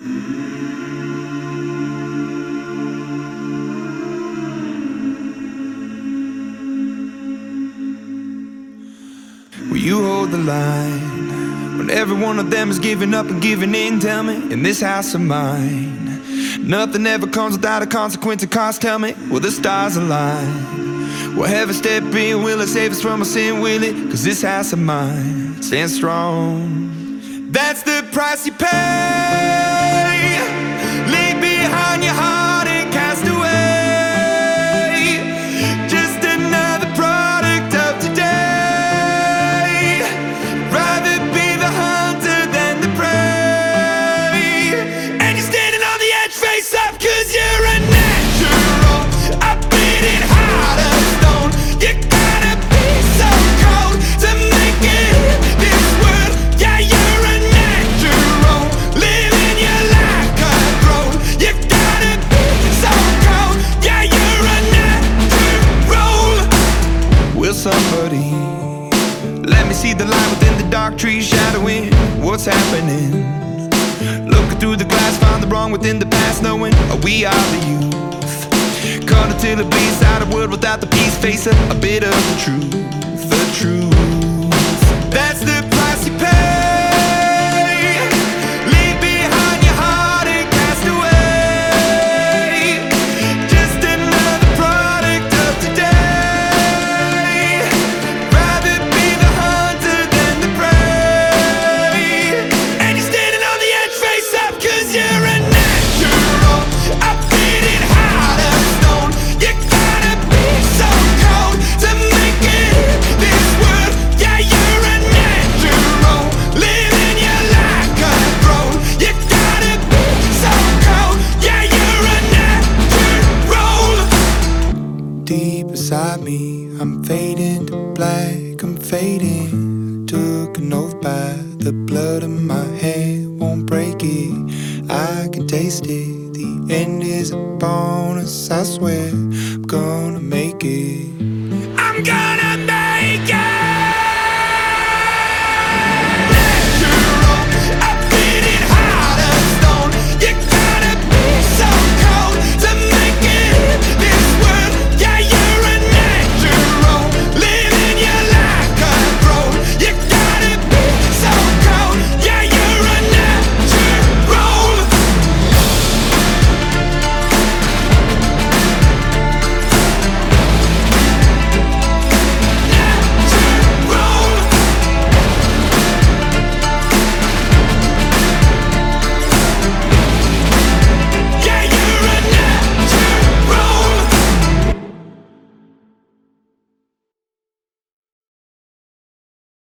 Will you hold the line when every one of them is giving up and giving in? Tell me, in this house of mine, nothing ever comes without a consequence or cost. Tell me, will the stars align? Will heaven step in? Will it save us from our sin? Will it? 'Cause this house of mine stands strong. That's the price you pay. Leave behind your heart and cast away. Just another product of today. Rather be the hunter than the prey. And you're standing on the edge, face up, 'cause you're a natural. A bleeding heart of stone. You gotta be so cold to make it in this world. Yeah, you're a natural, living your life cutthroat. You gotta be so cold. Yeah, you're a natural. Will somebody let me see the light within the dark trees shadowing what's happening? Looking through the glass, find the wrong within the past, knowing we are the youth. Caught until it bleeds out of world without the peace. Face a bit of the truth, the truth. That's the price you pay. Leave behind your heart and cast away. Just another product of today. Rather be the hunter than the prey. And you're standing on the edge, face up, 'cause you're a natural. A bleeding heart of stone. You gotta be so cold to make it in this world. Yeah, you're a natural, living your life cutthroat. You gotta be so cold. Yeah, you're a natural. Deep inside me, I'm fading to black, I'm fading. Took an oath by the blood in my head, won't break it. I can taste it. The end is a bonus, I swear. I'm gonna make it. I'm gonna